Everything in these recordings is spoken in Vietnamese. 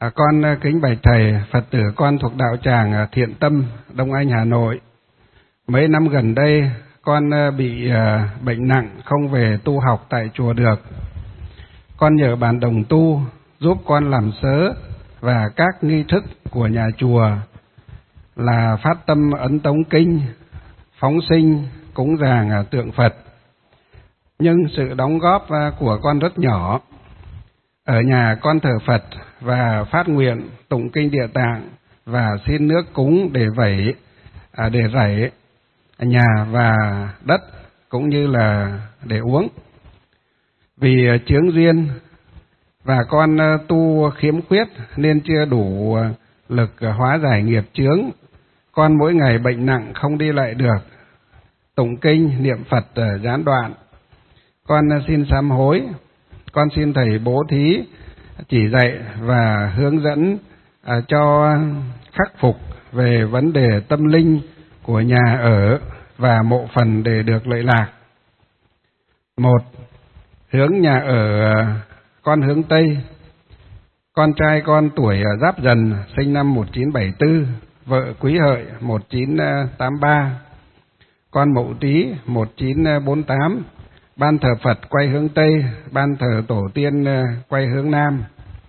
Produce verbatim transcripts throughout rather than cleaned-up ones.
À, con kính bạch thầy, Phật tử con thuộc đạo tràng Thiện Tâm, Đông Anh, Hà Nội. Mấy năm gần đây con bị bệnh nặng không về tu học tại chùa được. Con nhờ bạn đồng tu giúp con làm sớ và các nghi thức của nhà chùa là phát tâm ấn tống kinh, phóng sinh, cúng dường tượng Phật. Nhưng sự đóng góp của con rất nhỏ. Ở nhà con thờ Phật và phát nguyện tụng kinh Địa Tạng và xin nước cúng để vẩy, à, để rảy nhà và đất cũng như là để uống. Vì chướng duyên và con tu khiếm khuyết nên chưa đủ lực hóa giải nghiệp chướng. Con mỗi ngày bệnh nặng không đi lại được, tụng kinh niệm Phật gián đoạn. Con xin sám hối. Con xin thầy bố thí chỉ dạy và hướng dẫn à, cho khắc phục về vấn đề tâm linh của nhà ở và mộ phần để được lợi lạc. Một, hướng nhà ở con hướng Tây. Con trai con tuổi Giáp Dần, sinh năm một nghìn chín trăm bảy mươi tư, vợ Quý Hợi một nghìn chín trăm tám mươi ba, con Mậu Tý một nghìn chín trăm bốn mươi tám. Ban thờ Phật quay hướng Tây, ban thờ tổ tiên quay hướng Nam.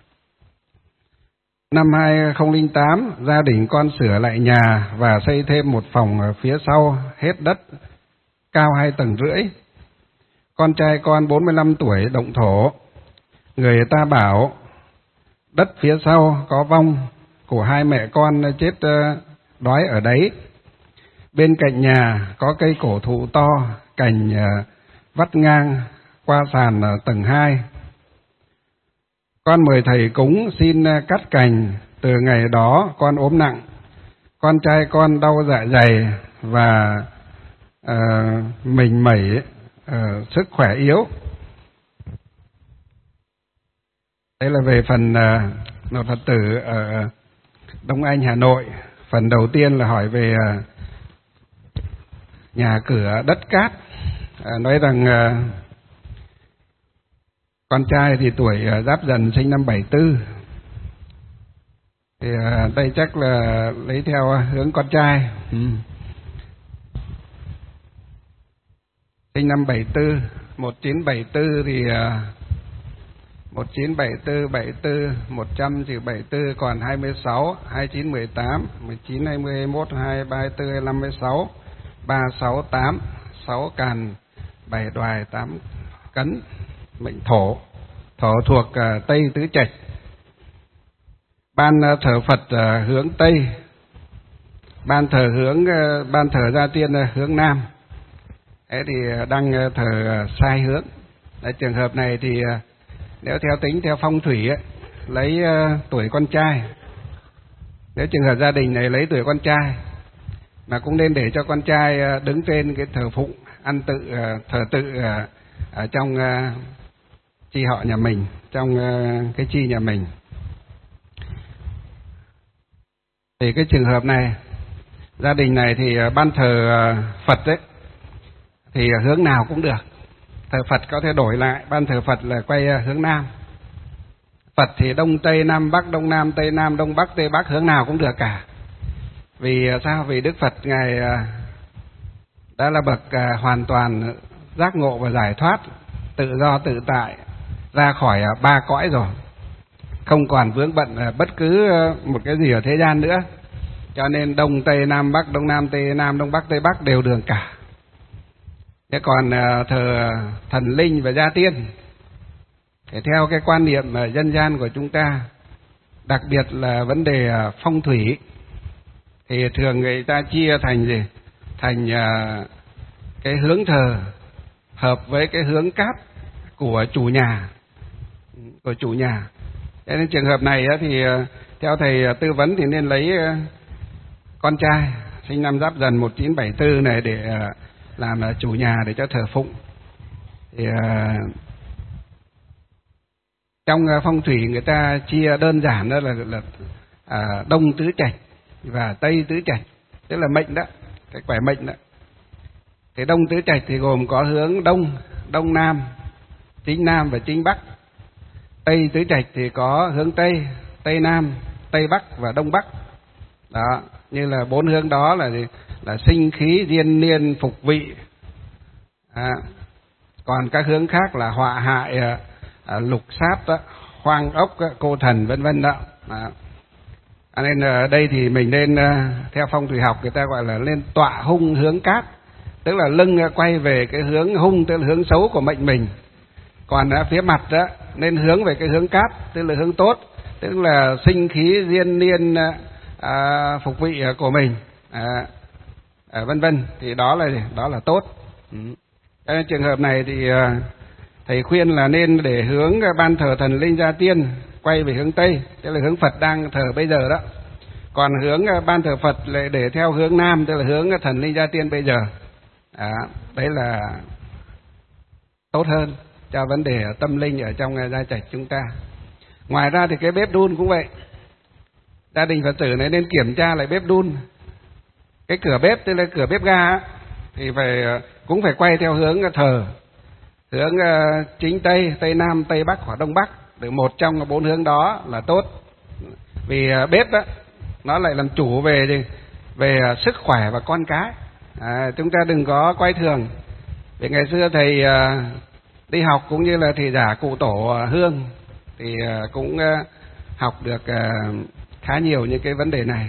Năm hai không không tám, gia đình con sửa lại nhà và xây thêm một phòng phía sau, hết đất, cao hai tầng rưỡi. Con trai con bốn mươi lăm tuổi, động thổ. Người ta bảo đất phía sau có vong của hai mẹ con chết đói ở đấy. Bên cạnh nhà có cây cổ thụ to, cành vắt ngang qua sàn tầng hai. Con mời thầy cúng xin cắt cành. Từ ngày đó con ốm nặng. Con trai con đau dạ dày và uh, mình mẩy, uh, sức khỏe yếu. Đây là về phần uh, một Phật tử ở Đông Anh, Hà Nội. Phần đầu tiên là hỏi về uh, nhà cửa đất cát. Uh, nói rằng uh, con trai thì tuổi uh, Giáp Dần, sinh năm bảy tư. Thì uh, đây chắc là lấy theo hướng con trai. Ừ. Sinh năm bảy tư, một nghìn chín trăm bảy mươi tư thì uh, một nghìn chín trăm bảy mươi tư, bảy mươi tư, một trăm trừ bảy mươi tư còn hai mươi sáu, hai mươi chín, mười tám, mười chín, hai mươi, hai mươi mốt, hai mươi ba, hai mươi tư, hai mươi lăm, hai mươi sáu, ba, sáu, tám, sáu càn, bảy đoài, tám cấn, mệnh thổ. Thổ thuộc uh, Tây Tứ Trạch. Ban uh, thờ Phật uh, hướng Tây, ban thờ hướng uh, ban thờ gia tiên uh, hướng Nam. Thế thì uh, đang uh, thờ uh, sai hướng. Đấy, trường hợp này thì uh, nếu theo tính theo phong thủy ấy, lấy uh, tuổi con trai. Nếu trường hợp gia đình này lấy tuổi con trai, mà cũng nên để cho con trai uh, đứng trên cái thờ phụng, ăn tự uh, thờ tự uh, ở trong uh, chi họ nhà mình, trong uh, cái chi nhà mình. Thì cái trường hợp này, gia đình này thì uh, ban thờ uh, Phật đấy, thì uh, hướng nào cũng được. Thờ Phật có thể đổi lại, ban thờ Phật là quay uh, hướng Nam. Phật thì Đông Tây Nam Bắc, Đông Nam Tây Nam, Đông Bắc Tây Bắc, hướng nào cũng được cả. Vì uh, sao? Vì Đức Phật Ngài uh, đã là bậc uh, hoàn toàn giác ngộ và giải thoát, tự do tự tại, ra khỏi uh, ba cõi rồi, không còn vướng bận uh, bất cứ uh, một cái gì ở thế gian nữa. Cho nên Đông Tây Nam Bắc, Đông Nam Tây Nam, Đông Bắc Tây Bắc đều đường cả. Thế còn uh, thờ thần linh và gia tiên, thì theo cái quan niệm uh, dân gian của chúng ta, đặc biệt là vấn đề uh, phong thủy, thì thường người ta chia thành gì? Thành uh, cái hướng thờ hợp với cái hướng cát của chủ nhà, của chủ nhà. Thế nên trường hợp này uh, thì uh, theo thầy uh, tư vấn thì nên lấy uh, con trai sinh năm Giáp Dần một nghìn chín trăm bảy mươi tư này để uh, làm uh, chủ nhà để cho thờ phụng. Thì uh, trong uh, phong thủy người ta chia đơn giản đó là, là uh, Đông Tứ Trạch và Tây Tứ Trạch, tức là mệnh đó, cái quẻ mệnh đó. Thì Đông Tứ Trạch thì gồm có hướng Đông, Đông Nam, chính Nam và chính Bắc. Tây Tứ Trạch thì có hướng Tây, Tây Nam, Tây Bắc và Đông Bắc. Đó, như là bốn hướng đó là gì? Là sinh khí, diên niên, phục vị. À, còn các hướng khác là họa hại, à, lục sát, đó, hoang ốc, cô thần, vân vân đó. À, nên ở đây thì mình nên theo phong thủy học người ta gọi là lên tọa hung hướng cát, tức là lưng quay về cái hướng hung, tức là hướng xấu của mệnh mình. Còn ở phía mặt đó nên hướng về cái hướng cát, tức là hướng tốt, tức là sinh khí, diên niên, à, phục vị của mình, à, à, vân vân. Thì đó là đó là tốt. Ừ. Trong trường hợp này thì thầy khuyên là nên để hướng ban thờ thần linh gia tiên quay về hướng Tây, tức là hướng Phật đang thờ bây giờ đó. Còn hướng ban thờ Phật lại để theo hướng Nam, tức là hướng thần linh gia tiên bây giờ. À, đấy là tốt hơn cho vấn đề tâm linh ở trong gia trạch chúng ta. Ngoài ra thì cái bếp đun cũng vậy. Gia đình Phật tử này nên kiểm tra lại bếp đun. Cái cửa bếp, tức là cửa bếp ga thì phải cũng phải quay theo hướng thờ, hướng chính Tây, Tây Nam, Tây Bắc hoặc Đông Bắc. Từ một trong bốn hướng đó là tốt. Vì bếp đó nó lại làm chủ về về sức khỏe và con cái. À, chúng ta đừng có quay thường. Vì ngày xưa thầy à, đi học cũng như là thầy giả cụ tổ à, Hương thì à, cũng à, học được à, khá nhiều những cái vấn đề này.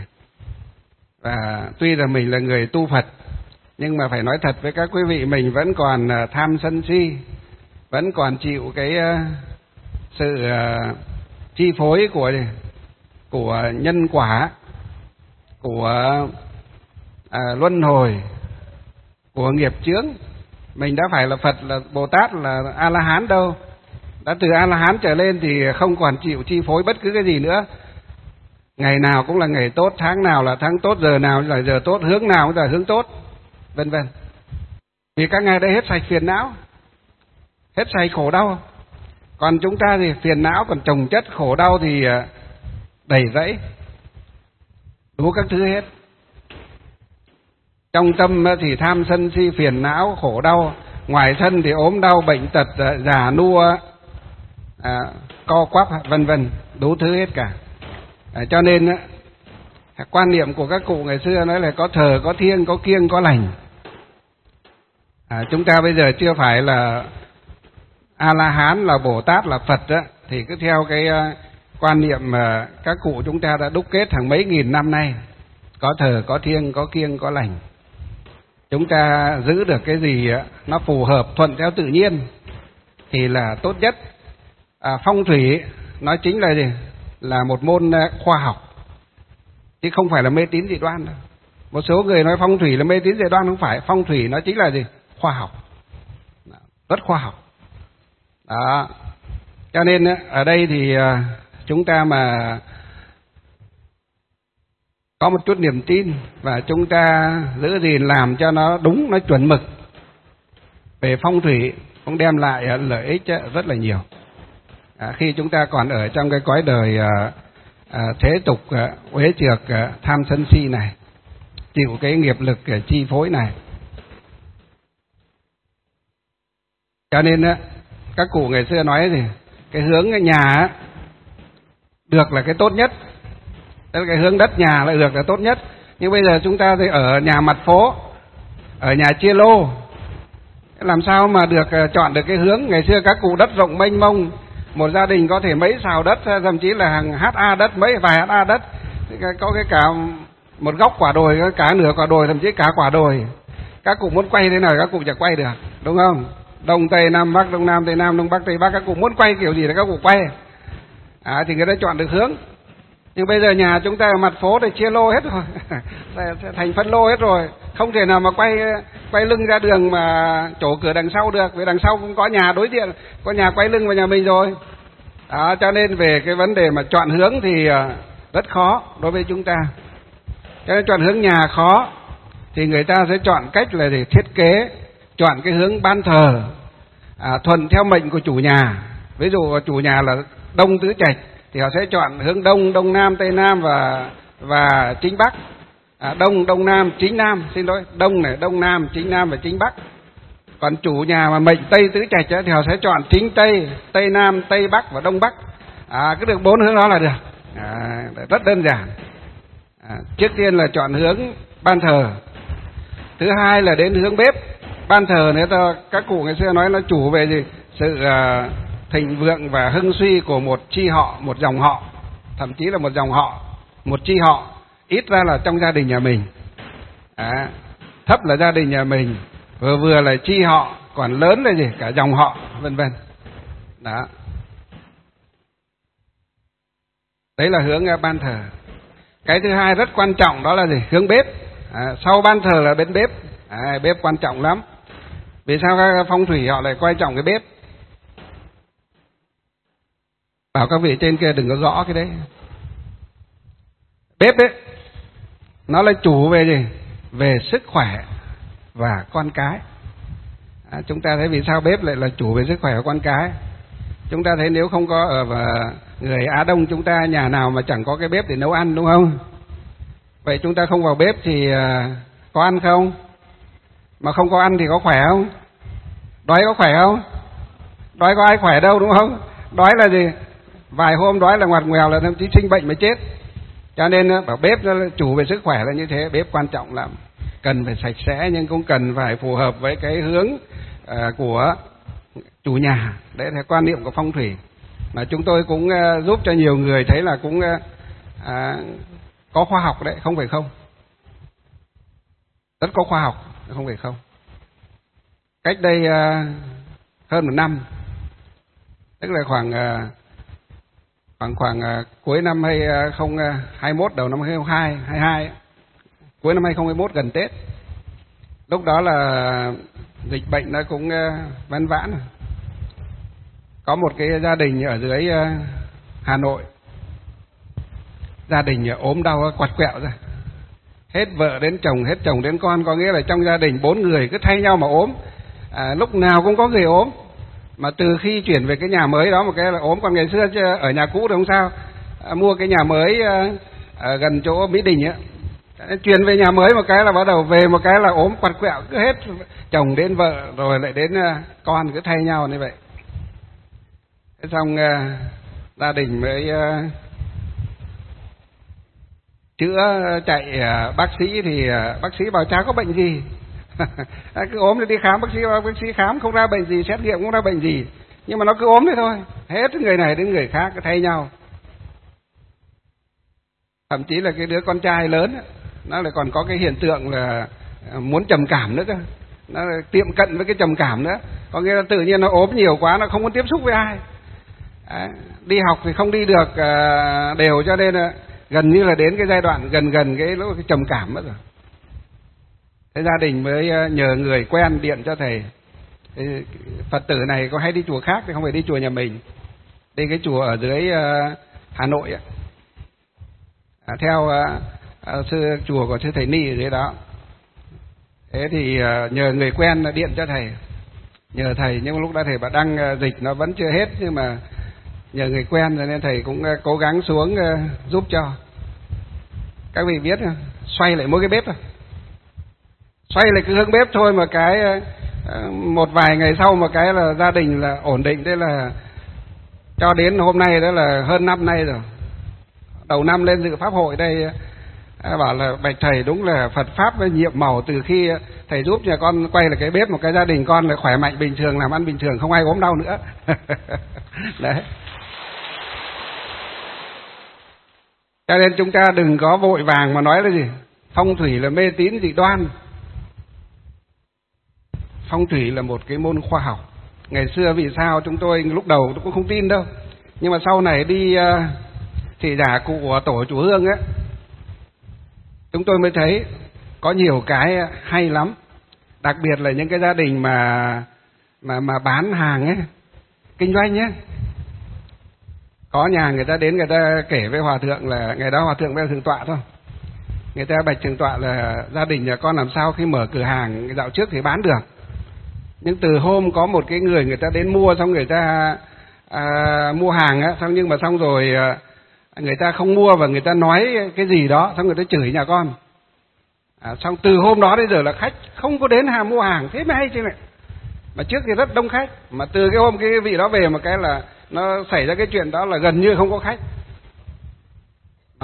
Và tuy là mình là người tu Phật, nhưng mà phải nói thật với các quý vị, mình vẫn còn à, tham sân si, vẫn còn chịu cái à, sự à, chi phối của của nhân quả, của à, luân hồi, của nghiệp chướng. Mình đã phải là Phật, là Bồ Tát, là A La Hán đâu. Đã từ A La Hán trở lên thì không còn chịu chi phối bất cứ cái gì nữa. Ngày nào cũng là ngày tốt, tháng nào là tháng tốt, giờ nào là giờ tốt, hướng nào cũng là hướng tốt, vân vân. Vì các ngài đã hết sạch phiền não, hết sạch khổ đau. Còn chúng ta thì phiền não còn chồng chất, khổ đau thì đầy rẫy, đủ các thứ hết. Trong tâm thì tham sân si phiền não khổ đau, ngoài thân thì ốm đau bệnh tật, già nua, à, co quắp, vân vân, đủ thứ hết cả. À, cho nên quan niệm của các cụ ngày xưa nói là có thờ, có thiêng, có kiêng, có lành. À, chúng ta bây giờ chưa phải là A La Hán, là Bồ Tát, là Phật đó, thì cứ theo cái quan niệm mà các cụ chúng ta đã đúc kết hàng mấy nghìn năm nay, có thờ, có thiêng, có kiêng, có lành. Chúng ta giữ được cái gì nó phù hợp, thuận theo tự nhiên thì là tốt nhất. À, phong thủy nó chính là gì? Là một môn khoa học, chứ không phải là mê tín dị đoan đâu. Một số người nói phong thủy là mê tín dị đoan, không phải. Phong thủy nó chính là gì? Khoa học, rất khoa học. Đó. Cho nên ở đây thì chúng ta mà có một chút niềm tin và chúng ta giữ gìn làm cho nó đúng, nó chuẩn mực về phong thủy cũng đem lại lợi ích rất là nhiều. À, khi chúng ta còn ở trong cái cõi đời à, à, thế tục à, uế trược, à, tham sân si này, chịu cái nghiệp lực à, chi phối này. Cho nên á, các cụ ngày xưa nói gì, cái hướng nhà được là cái tốt nhất, tức là cái hướng đất nhà lại được là tốt nhất. Nhưng bây giờ chúng ta thì ở nhà mặt phố, ở nhà chia lô, làm sao mà được chọn được cái hướng. Ngày xưa các cụ đất rộng mênh mông, một gia đình có thể mấy xào đất, thậm chí là hàng hát a đất, mấy vài hát a đất, có cái cả một góc quả đồi, cả nửa quả đồi, thậm chí cả quả đồi. Các cụ muốn quay thế nào các cụ chẳng quay được, đúng không? Đông Tây Nam Bắc, Đông Nam Tây Nam, Đông Bắc Tây Bắc, các cụ muốn quay kiểu gì là các cụ quay. À, thì người ta chọn được hướng. Nhưng bây giờ nhà chúng ta ở mặt phố thì chia lô hết rồi, thành phân lô hết rồi, không thể nào mà quay quay lưng ra đường mà chỗ cửa đằng sau được, vì đằng sau cũng có nhà đối diện, có nhà quay lưng vào nhà mình rồi. Đó, cho nên về cái vấn đề mà chọn hướng thì rất khó đối với chúng ta. Cho nên chọn hướng nhà khó, thì người ta sẽ chọn cách là để thiết kế, chọn cái hướng ban thờ à, thuận theo mệnh của chủ nhà. Ví dụ chủ nhà là Đông Tứ Trạch thì họ sẽ chọn hướng Đông, Đông Nam, Tây Nam và và chính Bắc. À, Đông, Đông Nam, chính Nam, xin lỗi, Đông này, Đông Nam, chính Nam và chính Bắc. Còn chủ nhà mà mệnh Tây Tứ Trạch thì họ sẽ chọn chính Tây, Tây Nam, Tây Bắc và Đông Bắc. À, cứ được bốn hướng đó là được. À, rất đơn giản. À, trước tiên là chọn hướng ban thờ. Thứ hai là đến hướng bếp. Ban thờ nếu ta các cụ ngày xưa nói nó chủ về gì? Sự uh, thịnh vượng và hưng suy của một chi họ, một dòng họ, thậm chí là một dòng họ, một chi họ, ít ra là trong gia đình nhà mình. À, thấp là gia đình nhà mình, vừa vừa là chi họ, còn lớn là gì? Cả dòng họ, vân vân. Đó. Đấy là hướng uh, ban thờ. Cái thứ hai rất quan trọng đó là gì? Hướng bếp. À, sau ban thờ là bên bếp. À, bếp quan trọng lắm. Vì sao các phong thủy họ lại quan trọng cái bếp? Bảo các vị trên kia đừng có rõ cái đấy. Bếp ấy, nó là chủ về gì? Về sức khỏe và con cái. À, chúng ta thấy vì sao bếp lại là chủ về sức khỏe và con cái? Chúng ta thấy nếu không có ở người Á Đông chúng ta nhà nào mà chẳng có cái bếp để nấu ăn, đúng không? Vậy chúng ta không vào bếp thì có ăn không? Mà không có ăn thì có khỏe không? Đói có khỏe không? Đói có ai khỏe đâu, đúng không? Đói là gì? Vài hôm đói là ngoặt ngoèo, là thậm chí sinh bệnh mới chết. Cho nên bảo bếp nó là chủ về sức khỏe là như thế. Bếp quan trọng lắm. Cần phải sạch sẽ nhưng cũng cần phải phù hợp với cái hướng uh, của chủ nhà. Đấy là quan niệm của phong thủy mà chúng tôi cũng uh, giúp cho nhiều người thấy là cũng uh, uh, có khoa học đấy, không phải không. Rất có khoa học, không phải không. Cách đây uh, hơn một năm, tức là khoảng uh, khoảng khoảng uh, cuối năm hai không hai mốt đầu năm hai không hai hai, cuối năm hai không hai mốt gần Tết. Lúc đó là dịch bệnh nó cũng uh, ván vãn. Có một cái gia đình ở dưới uh, Hà Nội, gia đình ốm đau quặt quẹo ra, hết vợ đến chồng, hết chồng đến con, có nghĩa là trong gia đình bốn người cứ thay nhau mà ốm. À, lúc nào cũng có người ốm. Mà từ khi chuyển về cái nhà mới đó một cái là ốm, còn ngày xưa chứ ở nhà cũ thì không sao. À, mua cái nhà mới ở gần chỗ Mỹ Đình á, chuyển về nhà mới một cái là bắt đầu về một cái là ốm quặt quẹo, cứ hết chồng đến vợ rồi lại đến con, cứ thay nhau như vậy. Thế xong gia đình mới chữa chạy bác sĩ thì bác sĩ bảo chả có bệnh gì. Cứ ốm thì đi khám, bác sĩ bác sĩ khám không ra bệnh gì, xét nghiệm không ra bệnh gì, nhưng mà nó cứ ốm thế thôi, hết người này đến người khác cứ thay nhau. Thậm chí là cái đứa con trai lớn nó lại còn có cái hiện tượng là muốn trầm cảm nữa cơ, nó tiệm cận với cái trầm cảm nữa, có nghĩa là tự nhiên nó ốm nhiều quá, nó không muốn tiếp xúc với ai. Đấy, đi học thì không đi được đều, cho nên là gần như là đến cái giai đoạn gần gần cái lúc cái trầm cảm mất rồi. Thế gia đình mới nhờ người quen điện cho thầy. Thế Phật tử này có hay đi chùa khác thì không phải đi chùa nhà mình, đi cái chùa ở dưới Hà Nội ạ. À, theo à, sư chùa của sư thầy Ni ở dưới đó. Thế thì à, nhờ người quen điện cho thầy, nhờ thầy, nhưng lúc đó thầy bảo đang dịch nó vẫn chưa hết, nhưng mà nhờ người quen rồi nên thầy cũng cố gắng xuống giúp cho. Các vị biết xoay lại mỗi cái bếp rồi, xoay lại cái hướng bếp thôi mà cái một vài ngày sau một cái là gia đình là ổn định. Thế là cho đến hôm nay đó là hơn năm nay rồi, đầu năm lên dự pháp hội đây bảo là bạch thầy đúng là Phật pháp với nhiệm màu, từ khi thầy giúp nhà con quay lại cái bếp một cái gia đình con là khỏe mạnh bình thường, làm ăn bình thường, không ai ốm đau nữa. Đấy. Cho nên chúng ta đừng có vội vàng mà nói là gì phong thủy là mê tín dị đoan. Phong thủy là một cái môn khoa học. Ngày xưa vì sao chúng tôi lúc đầu tôi cũng không tin đâu, nhưng mà sau này đi uh, thị giả cụ của tổ chủ Hương ấy, chúng tôi mới thấy có nhiều cái hay lắm. Đặc biệt là những cái gia đình mà mà mà bán hàng ấy, kinh doanh ấy. Có nhà người ta đến người ta kể với hòa thượng là ngày đó hòa thượng với thượng tọa thôi. Người ta bạch thượng tọa là gia đình nhà con làm sao khi mở cửa hàng dạo trước thì bán được, nhưng từ hôm có một cái người người ta đến mua, xong người ta à, mua hàng á, xong nhưng mà xong rồi à, người ta không mua và người ta nói cái gì đó, xong người ta chửi nhà con. À, xong từ hôm đó đến giờ là khách không có đến hàng mua hàng, thế mới hay chứ này. Mà trước thì rất đông khách, mà từ cái hôm cái vị đó về một cái là nó xảy ra cái chuyện đó là gần như không có khách.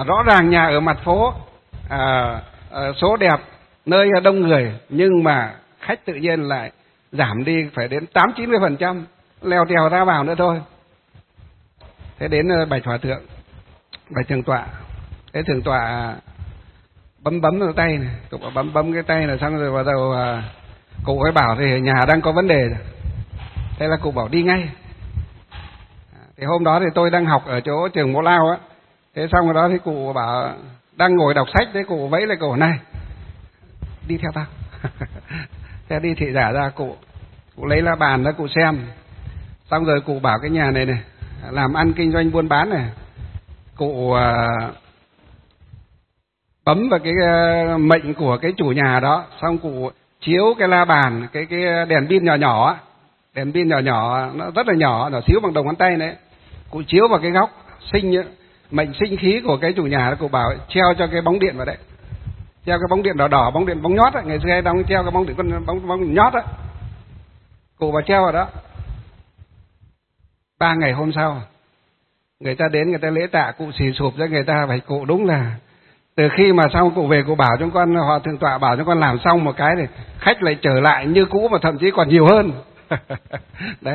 mà rõ ràng nhà ở mặt phố, à, à, số đẹp, nơi đông người, nhưng mà khách tự nhiên lại giảm đi phải đến tám chín mươi phần trăm, leo trèo ra vào nữa thôi. Thế đến bạch hòa thượng, bạch thượng tọa, thế thượng tọa bấm bấm vào tay này, cụ bấm bấm cái tay này, xong rồi bắt đầu à, cụ ấy bảo thì nhà đang có vấn đề rồi. Thế là cụ bảo đi ngay. Thì hôm đó thì tôi đang học ở chỗ trường Mộ Lao á, thế xong rồi đó thì cụ bảo đang ngồi đọc sách, thế cụ vẫy lại cổ này, đi theo tao. Thế đi thị giả ra, cụ cụ lấy la bàn ra cụ xem, xong rồi cụ bảo cái nhà này này làm ăn kinh doanh buôn bán này, cụ à, bấm vào cái uh, mệnh của cái chủ nhà đó, xong cụ chiếu cái la bàn, cái cái đèn pin nhỏ nhỏ, đèn pin nhỏ nhỏ, nó rất là nhỏ, nhỏ xíu bằng đầu ngón tay đấy, cụ chiếu vào cái góc sinh mệnh sinh khí của cái chủ nhà đó, cụ bảo treo cho cái bóng điện vào đấy, treo cái bóng điện đỏ đỏ, bóng điện bóng nhót ấy. Ngày xưa hay đóng treo cái bóng điện con bóng bóng nhót á, cụ bảo treo vào đó. Ba ngày hôm sau người ta đến, người ta lễ tạ, cụ xì sụp ra, người ta phải cụ đúng là từ khi mà xong cụ về, cụ bảo chúng con, họ thượng tọa bảo chúng con làm xong một cái thì khách lại trở lại như cũ, mà thậm chí còn nhiều hơn. Đấy.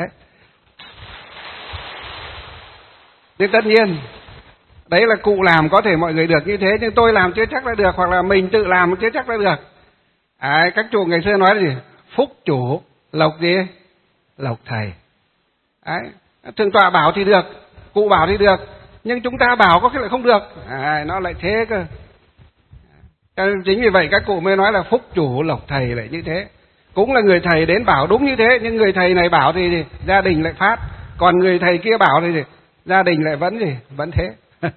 Nhưng tất nhiên đấy là cụ làm có thể mọi người được như thế, nhưng tôi làm chưa chắc là được, hoặc là mình tự làm chưa chắc là được. À, các chủ ngày xưa nói là gì? Phúc chủ lộc gì? Lộc thầy. Đấy. Thượng tọa bảo thì được, cụ bảo thì được, nhưng chúng ta bảo có khi lại không được. À, nó lại thế cơ. Chính vì vậy các cụ mới nói là phúc chủ lộc thầy lại như thế. Cũng là người thầy đến bảo đúng như thế, nhưng người thầy này bảo thì, thì gia đình lại phát, còn người thầy kia bảo thì, thì gia đình lại vẫn gì vẫn thế.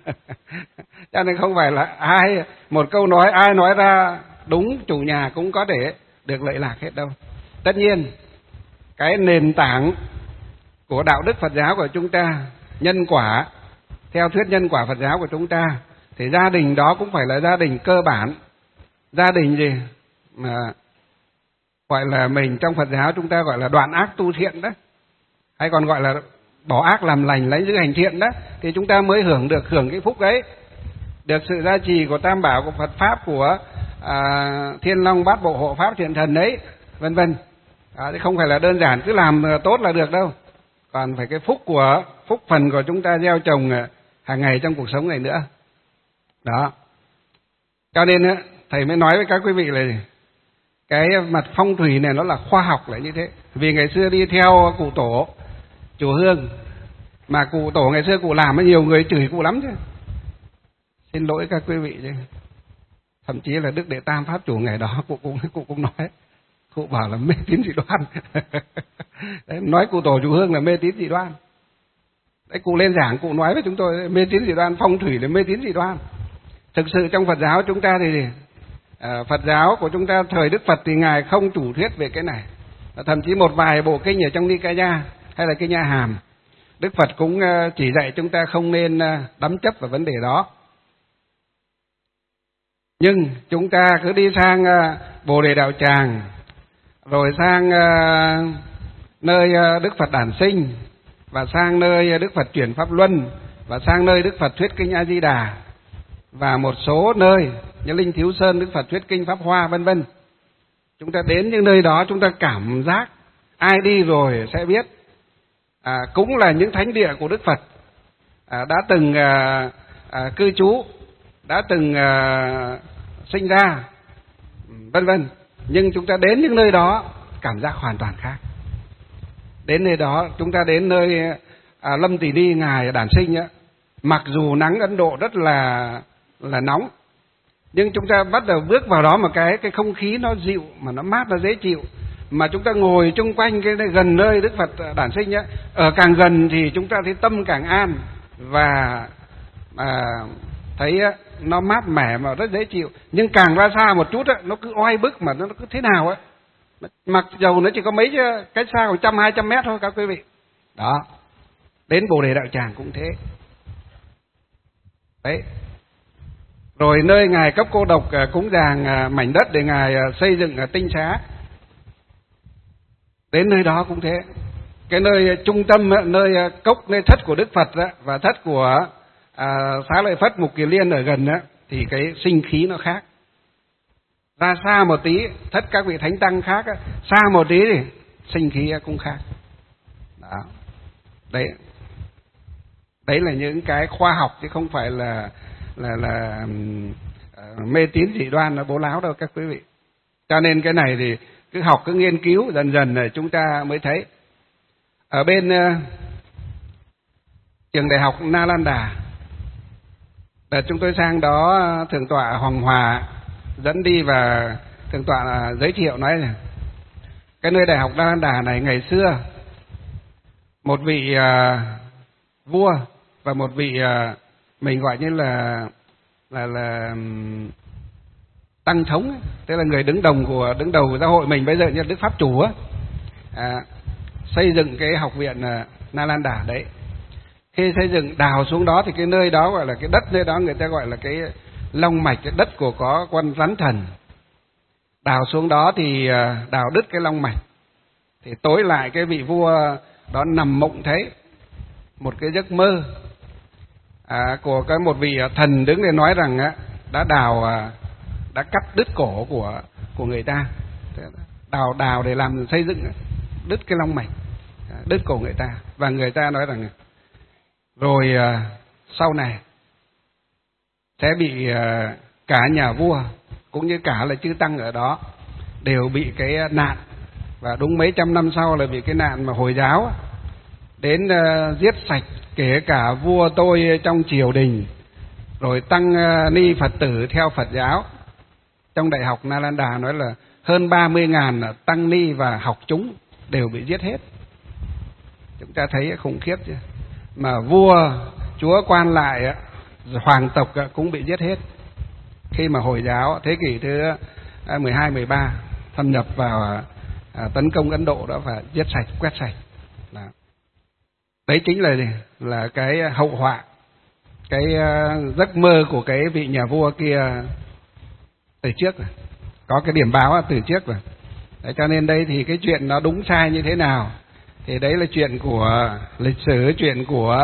Cho nên không phải là ai một câu nói ai nói ra đúng chủ nhà cũng có thể được lợi lạc hết đâu. Tất nhiên cái nền tảng của đạo đức Phật giáo của chúng ta, nhân quả, theo thuyết nhân quả Phật giáo của chúng ta, thì gia đình đó cũng phải là gia đình cơ bản, gia đình gì mà gọi là mình trong Phật giáo chúng ta gọi là đoạn ác tu thiện đó, hay còn gọi là bỏ ác làm lành, lấy giữ hành thiện đó, thì chúng ta mới hưởng được hưởng cái phúc đấy, được sự gia trì của Tam Bảo, của Phật pháp, của à, Thiên Long Bát Bộ Hộ Pháp Thiện Thần đấy, vân vân. Đó, chứ không phải là đơn giản cứ làm tốt là được đâu, còn phải cái phúc của phúc phần của chúng ta gieo trồng hàng ngày trong cuộc sống này nữa. Đó. Cho nên thầy mới nói với các quý vị là cái mặt phong thủy này nó là khoa học lại như thế. Vì ngày xưa đi theo cụ tổ chùa Hương, mà cụ tổ ngày xưa cụ làm với nhiều người chửi cụ lắm chứ. Xin lỗi các quý vị chứ. Thậm chí là Đức Đệ Tam Pháp Chủ ngày đó cụ cũng cụ cũng nói, cụ bảo là mê tín dị đoan. Đấy, nói cụ tổ chùa Hương là mê tín dị đoan. Đấy, cụ lên giảng cụ nói với chúng tôi mê tín dị đoan, phong thủy là mê tín dị đoan. Thực sự trong Phật giáo chúng ta thì à, Phật giáo của chúng ta thời Đức Phật thì ngài không chủ thuyết về cái này. Thậm chí một vài bộ kinh ở trong Nikaya hay là Kinh Nha Hàm, Đức Phật cũng chỉ dạy chúng ta không nên đắm chấp vào vấn đề đó. Nhưng chúng ta cứ đi sang Bồ Đề Đạo Tràng, rồi sang nơi Đức Phật đản sinh, và sang nơi Đức Phật chuyển Pháp Luân, và sang nơi Đức Phật thuyết Kinh A Di Đà, và một số nơi như Linh Thiếu Sơn Đức Phật thuyết Kinh Pháp Hoa, vân vân. Chúng ta đến những nơi đó chúng ta cảm giác, ai đi rồi sẽ biết, à, cũng là những thánh địa của Đức Phật, à, đã từng à, à, cư trú, đã từng à, sinh ra, vân vân. Nhưng chúng ta đến những nơi đó cảm giác hoàn toàn khác. Đến nơi đó chúng ta đến nơi à, Lâm Tỷ Ni ngài đản sinh á, mặc dù nắng Ấn Độ rất là là nóng, nhưng chúng ta bắt đầu bước vào đó mà cái cái không khí nó dịu, mà nó mát, nó dễ chịu, mà chúng ta ngồi chung quanh cái gần nơi Đức Phật đản sinh á, ở càng gần thì chúng ta thấy tâm càng an, và à, thấy á, nó mát mẻ mà rất dễ chịu. Nhưng càng ra xa một chút á, nó cứ oi bức mà nó cứ thế nào á, mặc dầu nó chỉ có mấy cách xa khoảng trăm hai trăm mét thôi các quý vị. Đó. Đến Bồ Đề Đạo Tràng cũng thế. Đấy. Rồi nơi ngài Cấp Cô Độc cúng dường mảnh đất để ngài xây dựng tinh xá, đến nơi đó cũng thế. Cái nơi trung tâm, nơi cốc, nơi thất của Đức Phật và thất của à, Xá Lợi Phất, Mục Kiền Liên ở gần á, thì cái sinh khí nó khác. Ra xa một tí, thất các vị thánh tăng khác á, xa một tí thì sinh khí cũng khác. Đó. Đấy, đấy là những cái khoa học chứ không phải là là là uh, mê tín dị đoan nó bố láo đâu các quý vị. Cho nên cái này thì cứ học, cứ nghiên cứu dần dần rồi chúng ta mới thấy. Ở bên uh, trường đại học Nalanda, đợt chúng tôi sang đó, thượng tọa Hoàng Hòa dẫn đi và thượng tọa giới thiệu nói này, cái nơi đại học Nalanda này ngày xưa một vị uh, vua và một vị uh, mình gọi như là là là um, tăng thống, tức là người đứng đầu của đứng đầu của giáo hội mình bây giờ như Đức Pháp Chủ á, à, xây dựng cái học viện uh, Nalanda đấy. Khi xây dựng đào xuống đó thì cái nơi đó gọi là cái đất nơi đó người ta gọi là cái long mạch, cái đất của có con rắn thần. Đào xuống đó thì uh, đào đứt cái long mạch, thì tối lại cái vị vua đó nằm mộng thấy một cái giấc mơ à, của cái một vị thần đứng để nói rằng á, đã đào đã cắt đứt cổ của của người ta, đào đào để làm xây dựng, đứt cái long mạch, đứt cổ người ta, và người ta nói rằng rồi à, sau này sẽ bị à, cả nhà vua cũng như cả là chư tăng ở đó đều bị cái nạn, và đúng mấy trăm năm sau là bị cái nạn mà Hồi giáo đến uh, giết sạch kể cả vua tôi trong triều đình, rồi tăng uh, ni Phật tử theo Phật giáo. Trong đại học Nalanda nói là hơn ba mươi ngàn tăng ni và học chúng đều bị giết hết. Chúng ta thấy khủng khiếp chứ. Mà vua, chúa quan lại, hoàng tộc cũng bị giết hết khi mà Hồi giáo thế kỷ thứ mười hai, mười ba thâm nhập vào à, tấn công Ấn Độ đó và giết sạch, quét sạch. Đó. Đấy chính là là cái hậu họa, cái uh, giấc mơ của cái vị nhà vua kia từ trước rồi. Có cái điểm báo từ trước rồi. Đấy, cho nên đây thì cái chuyện nó đúng sai như thế nào thì đấy là chuyện của lịch sử, chuyện của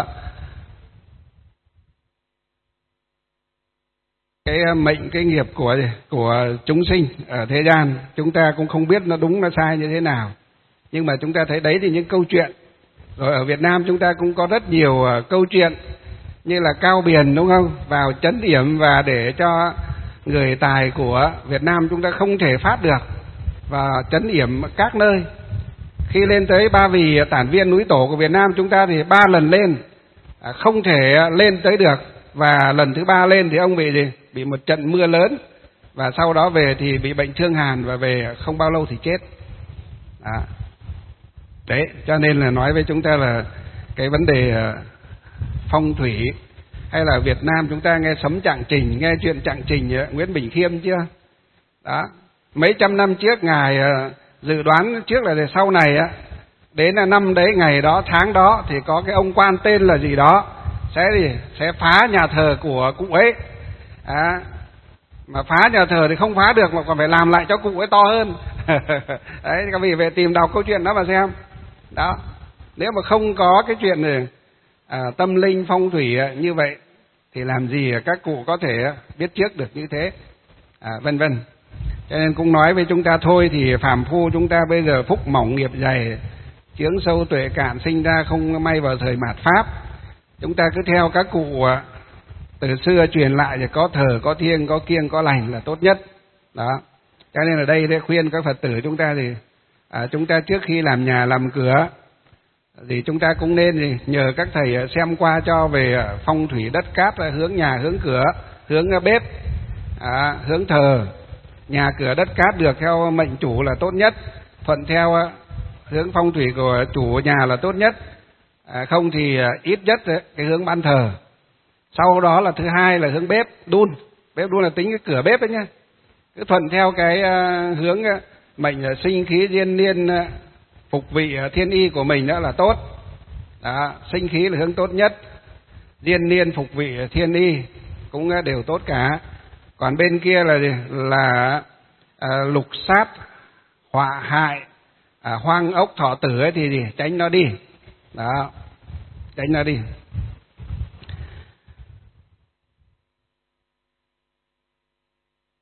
cái mệnh, cái nghiệp của của chúng sinh ở thế gian. Chúng ta cũng không biết nó đúng nó sai như thế nào, nhưng mà chúng ta thấy đấy thì những câu chuyện. Rồi ở Việt Nam chúng ta cũng có rất nhiều uh, câu chuyện như là Cao Biền, đúng không, vào chấn điểm và để cho người tài của Việt Nam chúng ta không thể phát được, và chấn điểm các nơi. Khi lên tới Ba Vì, Tản Viên, núi tổ của Việt Nam chúng ta thì ba lần lên à, không thể lên tới được, và lần thứ ba lên thì ông bị gì? Bị một trận mưa lớn, và sau đó về thì bị bệnh thương hàn, và về không bao lâu thì chết. À. Đấy, cho nên là nói với chúng ta là cái vấn đề phong thủy, hay là Việt Nam chúng ta nghe sấm Trạng Trình, nghe chuyện Trạng Trình Nguyễn Bỉnh Khiêm chưa? Đó, mấy trăm năm trước ngài dự đoán trước là sau này á, đến là năm đấy, ngày đó, tháng đó thì có cái ông quan tên là gì đó sẽ gì sẽ phá nhà thờ của cụ ấy. À, mà phá nhà thờ thì không phá được mà còn phải làm lại cho cụ ấy to hơn. Đấy, các vị về tìm đọc câu chuyện đó mà xem. Đó, nếu mà không có cái chuyện này, à, tâm linh phong thủy như vậy thì làm gì các cụ có thể biết trước được như thế, à, vân vân. Cho nên cũng nói với chúng ta thôi, thì phàm phu chúng ta bây giờ phúc mỏng nghiệp dày, chướng sâu tuệ cạn, sinh ra không may vào thời mạt pháp. Chúng ta cứ theo các cụ từ xưa truyền lại, thì có thờ, có thiêng, có kiêng, có lành là tốt nhất. Đó, cho nên ở đây để khuyên các Phật tử chúng ta thì à, chúng ta trước khi làm nhà làm cửa thì chúng ta cũng nên thì nhờ các thầy xem qua cho về phong thủy đất cát, là hướng nhà, hướng cửa, hướng bếp, à, hướng thờ. Nhà cửa đất cát được theo mệnh chủ là tốt nhất, thuận theo hướng phong thủy của chủ nhà là tốt nhất, à, không thì ít nhất cái hướng ban thờ. Sau đó là thứ hai là hướng bếp đun. Bếp đun là tính cái cửa bếp đấy nhá, cứ thuận theo cái uh, hướng uh, mệnh uh, sinh khí diên niên uh, phục vị uh, thiên y của mình đó là tốt. Đó, sinh khí là hướng tốt nhất, diên niên phục vị uh, thiên y cũng uh, đều tốt cả. Còn bên kia là là uh, lục sát họa hại, uh, hoang ốc thọ tử ấy thì gì? Tránh nó đi. Đó, tránh nó đi.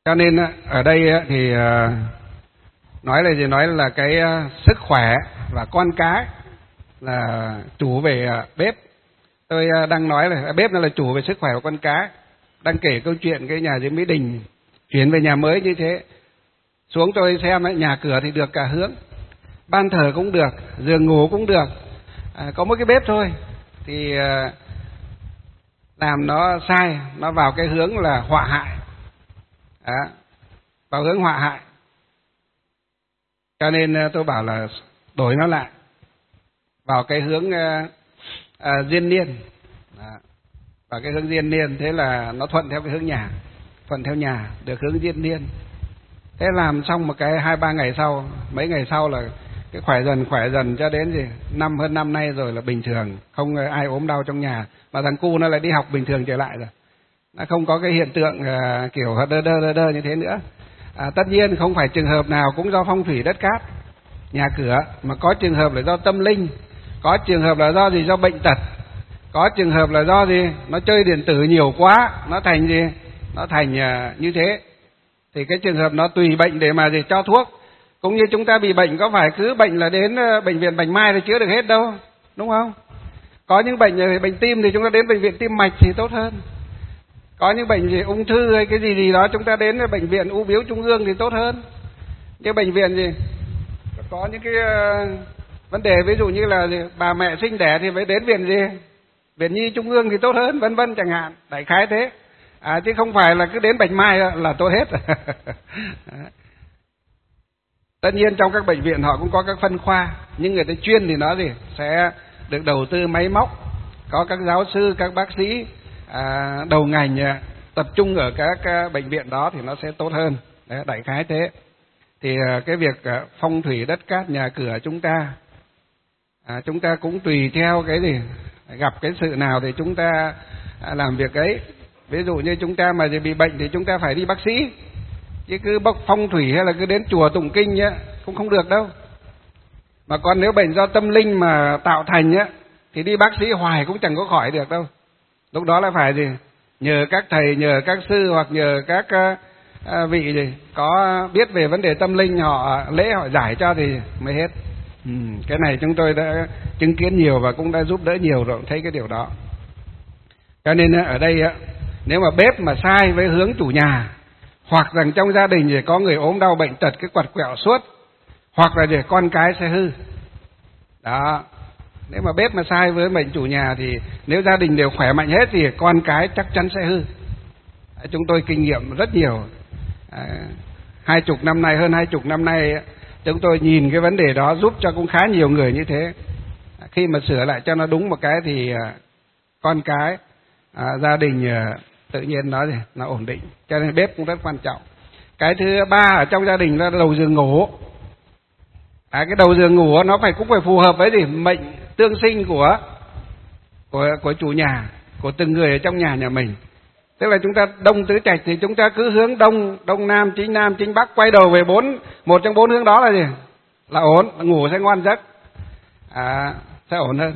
Cho nên ở đây thì nói là gì, nói là cái sức khỏe và con cái là chủ về bếp. Tôi đang nói là bếp nó là chủ về sức khỏe của con cái. Đang kể câu chuyện cái nhà dưới Mỹ Đình chuyển về nhà mới như thế, xuống tôi xem ấy, nhà cửa thì được cả hướng, ban thờ cũng được, giường ngủ cũng được, à, có một cái bếp thôi thì à, làm nó sai, nó vào cái hướng là họa hại, à, vào hướng họa hại. Cho nên tôi bảo là đổi nó lại vào cái hướng à, à, diên niên, à, vào cái hướng diên niên, thế là nó thuận theo cái hướng nhà, thuận theo nhà được hướng diên niên. Thế làm xong một cái hai ba ngày sau, mấy ngày sau là cái khỏe dần khỏe dần cho đến gì năm hơn năm nay rồi là bình thường, không ai ốm đau trong nhà, mà thằng cu nó lại đi học bình thường trở lại rồi, nó không có cái hiện tượng uh, kiểu đơ đơ đơ đơ như thế nữa. À, tất nhiên không phải trường hợp nào cũng do phong thủy đất cát nhà cửa, mà có trường hợp là do tâm linh, có trường hợp là do gì, do bệnh tật, có trường hợp là do gì nó chơi điện tử nhiều quá, nó thành gì, nó thành uh, như thế. Thì cái trường hợp nó tùy bệnh để mà gì cho thuốc. Cũng như chúng ta bị bệnh có phải cứ bệnh là đến bệnh viện Bạch Mai thì chữa được hết đâu, đúng không? Có những bệnh bệnh tim thì chúng ta đến bệnh viện tim mạch thì tốt hơn. Có những bệnh gì ung thư hay cái gì gì đó chúng ta đến bệnh viện ung bướu trung ương thì tốt hơn. Cái bệnh viện gì có những cái uh, vấn đề ví dụ như là gì, bà mẹ sinh đẻ thì phải đến viện gì, viện nhi trung ương thì tốt hơn, vân vân chẳng hạn, đại khái thế. À, chứ không phải là cứ đến Bạch Mai là tốt hết. Tất nhiên trong các bệnh viện họ cũng có các phân khoa, nhưng người ta chuyên thì nó gì sẽ được đầu tư máy móc, có các giáo sư, các bác sĩ à, đầu ngành à, tập trung ở các à, bệnh viện đó thì nó sẽ tốt hơn. Đấy, đại khái thế. Thì à, cái việc à, phong thủy đất cát nhà cửa chúng ta à, chúng ta cũng tùy theo cái gì, gặp cái sự nào thì chúng ta à, làm việc ấy. Ví dụ như chúng ta mà bị bệnh thì chúng ta phải đi bác sĩ, chứ cứ bốc phong thủy hay là cứ đến chùa tụng kinh nhá cũng không được đâu. Mà còn nếu bệnh do tâm linh mà tạo thành nhá thì đi bác sĩ hoài cũng chẳng có khỏi được đâu. Lúc đó là phải gì, nhờ các thầy, nhờ các sư hoặc nhờ các uh, vị gì có biết về vấn đề tâm linh, họ lễ họ giải cho thì mới hết. Ừ, cái này chúng tôi đã chứng kiến nhiều và cũng đã giúp đỡ nhiều rồi, thấy cái điều đó. Cho nên ở đây nếu mà bếp mà sai với hướng chủ nhà, hoặc rằng trong gia đình thì có người ốm đau bệnh tật cái quặt quẹo suốt, hoặc là để con cái sẽ hư. Đó. Nếu mà bếp mà sai với mệnh chủ nhà thì nếu gia đình đều khỏe mạnh hết thì con cái chắc chắn sẽ hư. Chúng tôi kinh nghiệm rất nhiều. À, hai chục năm nay, hơn hai chục năm nay chúng tôi nhìn cái vấn đề đó, giúp cho cũng khá nhiều người như thế. À, khi mà sửa lại cho nó đúng một cái thì à, con cái, à, gia đình à, tự nhiên nó nó ổn định. Cho nên bếp cũng rất quan trọng. Cái thứ ba ở trong gia đình là đầu giường ngủ. À, cái đầu giường ngủ nó phải cũng phải phù hợp với gì mệnh tương sinh của của của chủ nhà, của từng người ở trong nhà nhà mình. Tức là chúng ta đông tứ trạch thì chúng ta cứ hướng đông, đông nam, chính nam, chính bắc, quay đầu về bốn, một trong bốn hướng đó là gì? Là ổn, ngủ sẽ ngon giấc, à, sẽ ổn hơn.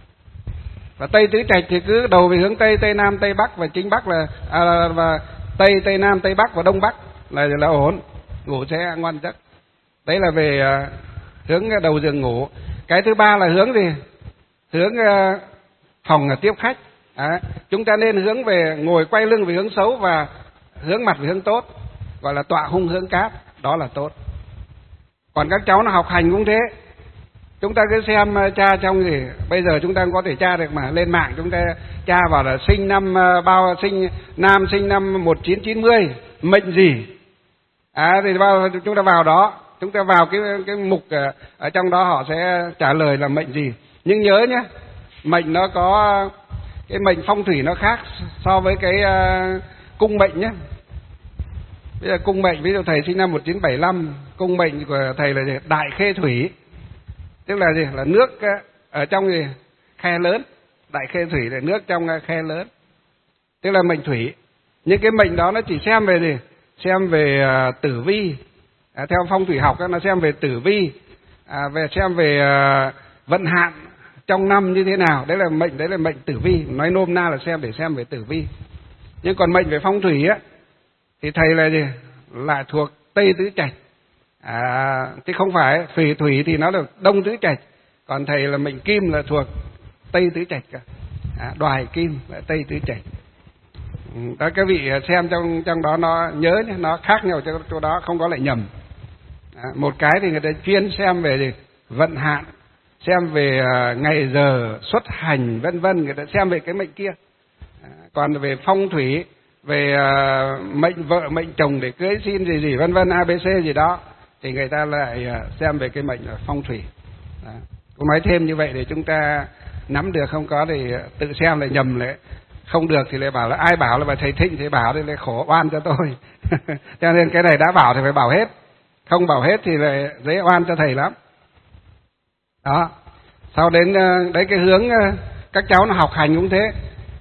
Và tây tứ trạch thì cứ đầu về hướng tây, tây nam, tây bắc, và chính bắc là à, và tây, tây nam, tây bắc và đông bắc là là ổn, ngủ sẽ ngon giấc. Đấy là về uh, hướng đầu giường ngủ. Cái thứ ba là hướng gì? Hướng uh, phòng tiếp khách. À, chúng ta nên hướng về, ngồi quay lưng về hướng xấu và hướng mặt về hướng tốt, gọi là tọa hung hướng cát, đó là tốt. Còn các cháu nó học hành cũng thế. Chúng ta cứ xem cha trong gì, bây giờ chúng ta có thể tra được mà, lên mạng chúng ta tra vào là sinh năm uh, bao, sinh nam sinh năm một nghìn chín trăm chín mươi, mệnh gì. À, thì vào, chúng ta vào đó, chúng ta vào cái cái mục uh, ở trong đó họ sẽ trả lời là mệnh gì. Nhưng nhớ nhé, mệnh nó có cái mệnh phong thủy nó khác so với cái uh, cung mệnh nhé. Bây giờ cung mệnh, ví dụ thầy sinh năm một nghìn chín trăm bảy mươi lăm, cung mệnh của thầy là gì? Đại khê thủy, tức là gì? Là nước uh, ở trong gì? Khe lớn. Đại khê thủy là nước trong uh, khe lớn, tức là mệnh thủy. Nhưng cái mệnh đó nó chỉ xem về gì? Xem về uh, tử vi. À, theo phong thủy học nó xem về tử vi, à, về xem về uh, vận hạn trong năm như thế nào. Đấy là mệnh, đấy là mệnh tử vi. Nói nôm na là xem để xem về tử vi. Nhưng còn mệnh về phong thủy á thì thầy là gì? lại thuộc Tây Tứ Trạch. À, chứ không phải Phỉ Thủy thì nó là Đông Tứ Trạch, còn thầy là mệnh Kim là thuộc Tây Tứ Trạch cả. À, Đoài Kim là Tây Tứ Trạch. Đó, các vị xem trong trong đó nó nhớ nhé, nó khác nhau cho chỗ đó, không có lại nhầm. À, một cái thì người ta chuyên xem về gì? Vận hạn, xem về uh, ngày giờ xuất hành vân vân, người ta xem về cái mệnh kia. À, còn về phong thủy, về uh, mệnh vợ mệnh chồng để cưới xin gì gì vân vân a bê xê gì đó thì người ta lại uh, xem về cái mệnh phong thủy. À, cũng nói thêm như vậy để chúng ta nắm được, không có thì tự xem lại nhầm lại. Không được thì lại bảo là ai bảo là bà thầy Thịnh thì bảo thì lại khổ oan cho tôi. Cho nên cái này đã bảo thì phải bảo hết, không bảo hết thì lại dễ oan cho thầy lắm. Đó. Sau đến đấy cái hướng các cháu nó học hành cũng thế.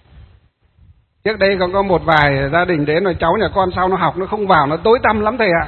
Trước đây còn có một vài gia đình đến rồi cháu nhà con sau nó học nó không vào, nó tối tăm lắm thầy ạ.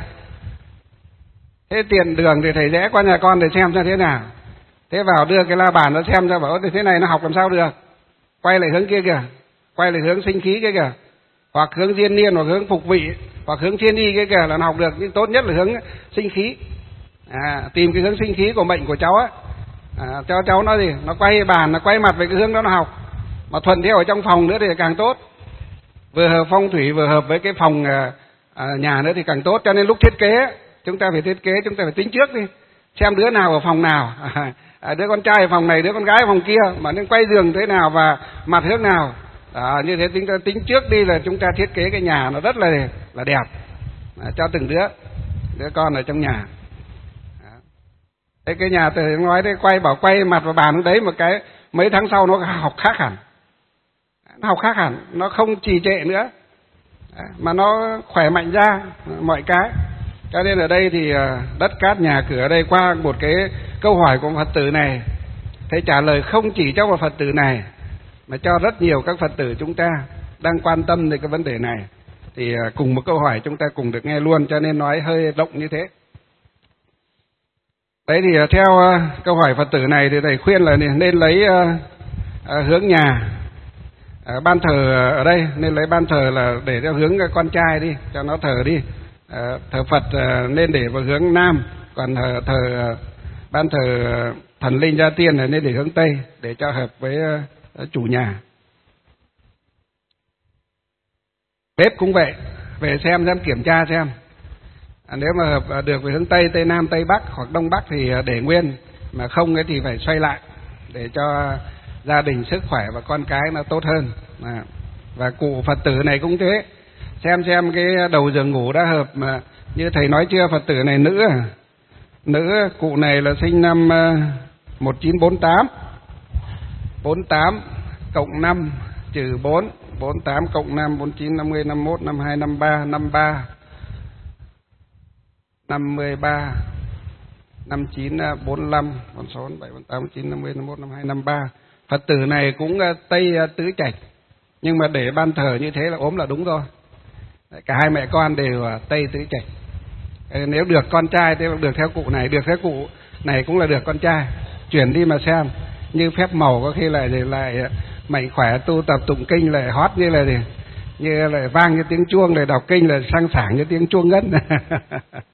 Thế tiền đường thì thầy rẽ qua nhà con để xem ra thế nào. Thế vào đưa cái la bàn nó xem ra, bảo thế này nó học làm sao được. Quay lại hướng kia kìa, quay lại hướng sinh khí kia kìa, hoặc hướng diên niên, hoặc hướng phục vị, hoặc hướng thiên y kia kìa là nó học được. Nhưng tốt nhất là hướng sinh khí. À, tìm cái hướng sinh khí của mệnh của cháu á. À, cho cháu nó gì, nó quay bàn, nó quay mặt về cái hướng đó nó học, mà thuận theo ở trong phòng nữa thì càng tốt, vừa hợp phong thủy vừa hợp với cái phòng à, à, nhà nữa thì càng tốt. Cho nên lúc thiết kế chúng ta phải thiết kế, chúng ta phải tính trước đi, xem đứa nào ở phòng nào, à, đứa con trai ở phòng này, đứa con gái ở phòng kia, mà nên quay giường thế nào và mặt hướng nào. À, như thế tính tính trước đi là chúng ta thiết kế cái nhà nó rất là là đẹp, à, cho từng đứa đứa con ở trong nhà. Thế cái nhà tôi nói đấy, quay bảo quay mặt vào bàn đấy một cái, mấy tháng sau nó học khác hẳn, nó học khác hẳn, nó không trì trệ nữa, mà nó khỏe mạnh ra mọi cái. Cho nên ở đây thì đất cát nhà cửa ở đây, qua một cái câu hỏi của Phật tử này, thầy trả lời không chỉ cho một Phật tử này mà cho rất nhiều các Phật tử chúng ta đang quan tâm đến cái vấn đề này. Thì cùng một câu hỏi chúng ta cùng được nghe luôn, cho nên nói hơi rộng như thế. Đấy thì theo uh, câu hỏi Phật tử này thì thầy khuyên là nên lấy uh, uh, hướng nhà, uh, ban thờ ở đây nên lấy ban thờ là để theo hướng con trai đi, cho nó thờ đi. Uh, thờ Phật uh, nên để vào hướng Nam, còn thờ, thờ uh, ban thờ uh, thần linh gia tiên là nên để hướng Tây để cho hợp với uh, chủ nhà. Bếp cũng vậy, về xem xem kiểm tra xem. À, nếu mà hợp được về hướng Tây, Tây Nam, Tây Bắc hoặc Đông Bắc thì để nguyên, mà không ấy thì phải xoay lại để cho gia đình sức khỏe và con cái nó tốt hơn. À, và cụ Phật tử này cũng thế, xem xem cái đầu giường ngủ đã hợp, mà như thầy nói chưa, Phật tử này nữ à? Nữ, cụ này là sinh năm một chín bốn tám, bốn tám cộng năm trừ bốn, bốn tám cộng năm, bốn chín, năm mươi, năm mốt, năm hai, năm ba, năm ba, năm mươi ba, năm chín, bốn lăm, bốn sáu, bốn bảy, bốn tám, bốn chín, năm mươi, năm mốt, năm hai, năm ba. Phật tử này cũng Tây Tứ Trạch, nhưng mà để ban thờ như thế là ốm là đúng rồi. Cả hai mẹ con đều Tây Tứ Trạch. Nếu được con trai thì được theo cụ này, được theo cụ này cũng là được con trai. Chuyển đi mà xem, như phép màu có khi lại lại mạnh khỏe, tu tập tụng kinh lại hót như là gì, như là vang như tiếng chuông, lại đọc kinh là sang sảng như tiếng chuông ngân.